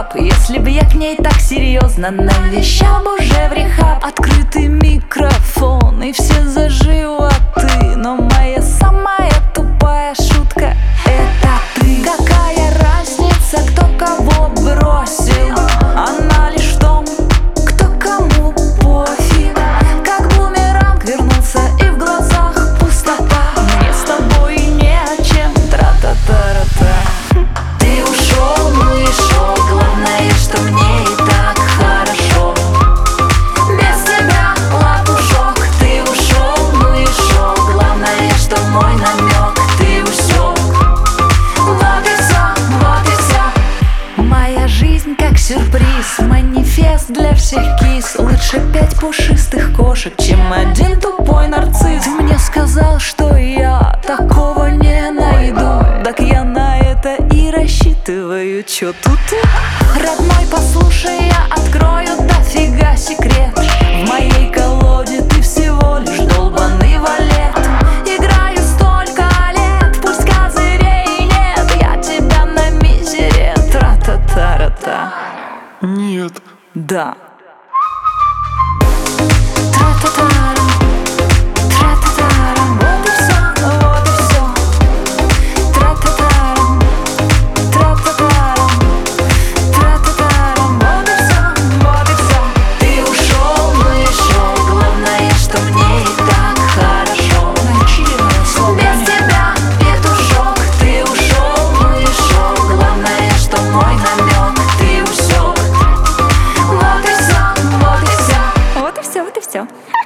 брейкап. Если б я к ней так серьезно навещал бы уже в рехаб. Открытый микрофон и все за животы, но моя самая тупая шутка — это ты. Какая разница, кто кого бросил? Она лишь в том, кто кому пофиг. Как бумеранг вернулся, и в глазах пустота. Мне с тобой не о чем, тра-та-та-ра-та. Ты ушел, ну и шо, главное, что мне и так хорошо. Без тебя лопушок. Ты ушел, ну и шо, главное, что мой намек ты усек. Вот и все, вот и все. Моя жизнь как сюрприз, манифест для всех кис. Лучше 5 пушистых кошек, чем один тупой нарцисс. Ты мне сказал, что я такого не найду, так я на это и рассчитываю. Чё тут? Родной, послушай, я открою дофига секрет. В моей колоде ты всего лишь долбаный валет. Играю столько лет, пусть козырей нет. Я тебя на мизере, тра-та-та-ра-та. Нет. Да. Тра-та-та-рам, тра-та-та-рам. Вот и все, вот и все. Тра-та-та-рам, тра-та-та-рам, тра-та-та-рам. Вот и все, вот и все. Ты ушел, ну и шо, главное, что мне и так хорошо. Без тебя, петушок. Ты ушел, ну и шо, главное, что мой намек ты усек. Вот и все, вот и все. Вот и все, вот и все.